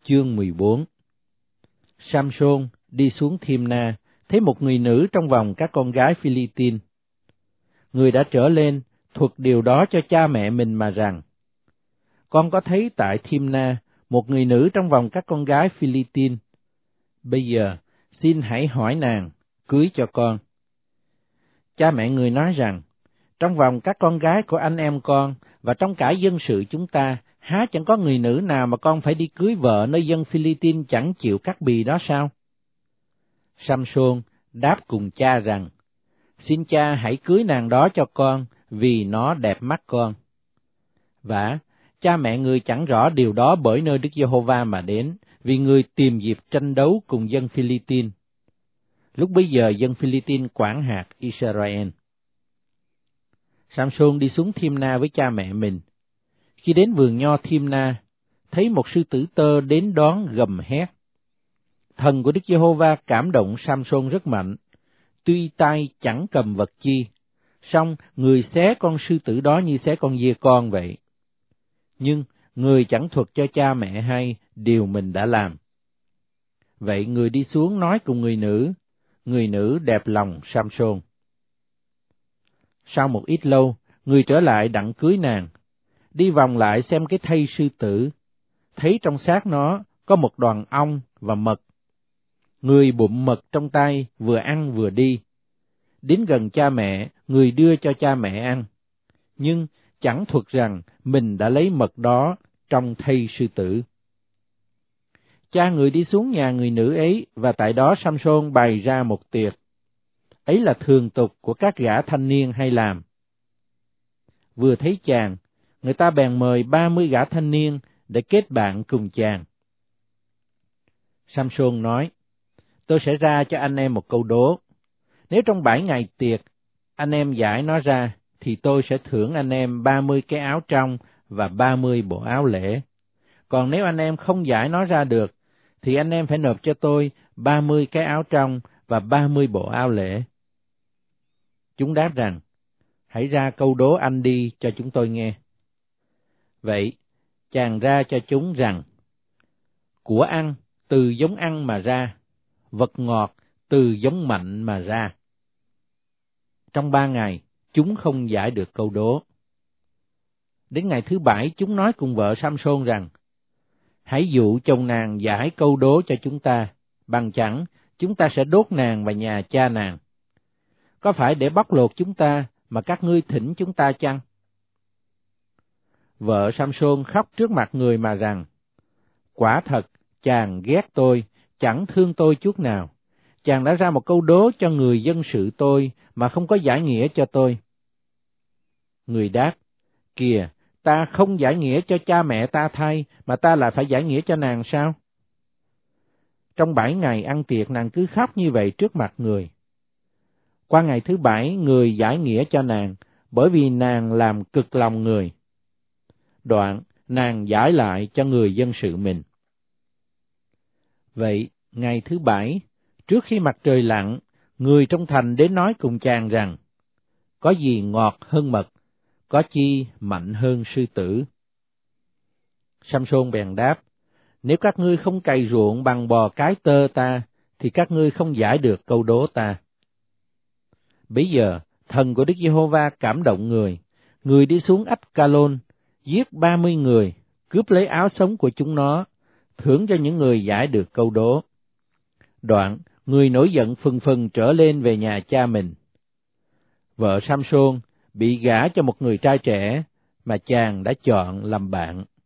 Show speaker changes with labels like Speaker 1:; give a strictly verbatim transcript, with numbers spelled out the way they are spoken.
Speaker 1: Chương mười bốn. Samson đi xuống Thiêm-na, thấy một người nữ trong vòng các con gái Phi-li-tin. Người đã trở lên, thuật điều đó cho cha mẹ mình mà rằng: Con có thấy tại Thiêm-na một người nữ trong vòng các con gái Phi-li-tin. Bây giờ, xin hãy hỏi nàng, cưới cho con. Cha mẹ người nói rằng: Trong vòng các con gái của anh em con, và trong cả dân sự chúng ta, há chẳng có người nữ nào mà con phải đi cưới vợ nơi dân Phi-li-tin chẳng chịu cắt bì đó sao? Samson đáp cùng cha rằng: Xin cha hãy cưới nàng đó cho con, vì nó đẹp mắt con. Vả, cha mẹ người chẳng rõ điều đó bởi nơi Đức Giê-hô-va mà đến, vì người tìm dịp tranh đấu cùng dân Phi-li-tin. Lúc bấy giờ dân Phi-li-tin quản hạt Israel. Samson đi xuống Thiêm-na với cha mẹ mình. Khi đến vườn nho Thiêm-na, thấy một sư tử tơ đến đón gầm hét. Thần của Đức Giê-hô-va cảm động Samson rất mạnh, tuy tay chẳng cầm vật chi, song người xé con sư tử đó như xé con dê con vậy. Nhưng người chẳng thuật cho cha mẹ hay điều mình đã làm. Vậy người đi xuống nói cùng người nữ, người nữ đẹp lòng Samson. Sau một ít lâu, người trở lại đặng cưới nàng, đi vòng lại xem cái thây sư tử, thấy trong xác nó có một đoàn ong và mật. Người bụm mật trong tay, vừa ăn vừa đi. Đến gần cha mẹ, người đưa cho cha mẹ ăn, nhưng chẳng thuật rằng mình đã lấy mật đó trong thây sư tử. Cha người đi xuống nhà người nữ ấy, và tại đó Samson bày ra một tiệc. Ấy là thường tục của các gã thanh niên hay làm. Vừa thấy chàng, người ta bèn mời ba mươi gã thanh niên để kết bạn cùng chàng. Samson nói: Tôi sẽ ra cho anh em một câu đố. Nếu trong bảy ngày tiệc, anh em giải nó ra, thì tôi sẽ thưởng anh em ba mươi cái áo trong và ba mươi bộ áo lễ. Còn nếu anh em không giải nó ra được, thì anh em phải nộp cho tôi ba mươi cái áo trong và ba mươi bộ áo lễ. Chúng đáp rằng: Hãy ra câu đố anh đi cho chúng tôi nghe. Vậy, chàng ra cho chúng rằng: Của ăn từ giống ăn mà ra, vật ngọt từ giống mạnh mà ra. Trong ba ngày, chúng không giải được câu đố. Đến ngày thứ bảy, chúng nói cùng vợ Samson rằng: Hãy dụ chồng nàng giải câu đố cho chúng ta, bằng chẳng chúng ta sẽ đốt nàng và nhà cha nàng. Có phải để bóc lột chúng ta mà các ngươi thỉnh chúng ta chăng? Vợ Samson khóc trước mặt người mà rằng: Quả thật, chàng ghét tôi, chẳng thương tôi chút nào. Chàng đã ra một câu đố cho người dân sự tôi mà không có giải nghĩa cho tôi. Người đáp: Kìa, ta không giải nghĩa cho cha mẹ ta thay, mà ta lại phải giải nghĩa cho nàng sao? Trong bảy ngày ăn tiệc, nàng cứ khóc như vậy trước mặt người. Qua ngày thứ bảy, người giải nghĩa cho nàng, bởi vì nàng làm cực lòng người. Đoạn, nàng giải lại cho người dân sự mình. Vậy, ngày thứ bảy, trước khi mặt trời lặn, người trong thành đến nói cùng chàng rằng: Có gì ngọt hơn mật, có chi mạnh hơn sư tử? Samson bèn đáp: Nếu các ngươi không cày ruộng bằng bò cái tơ ta, thì các ngươi không giải được câu đố ta. Bấy giờ, thần của Đức Giê-hô-va cảm động người, người đi xuống Ách-ca-lôn, giết ba mươi người, cướp lấy áo sống của chúng nó, thưởng cho những người giải được câu đố. Đoạn, người nổi giận phừng phừng trở lên về nhà cha mình. Vợ Samson bị gả cho một người trai trẻ mà chàng đã chọn làm bạn.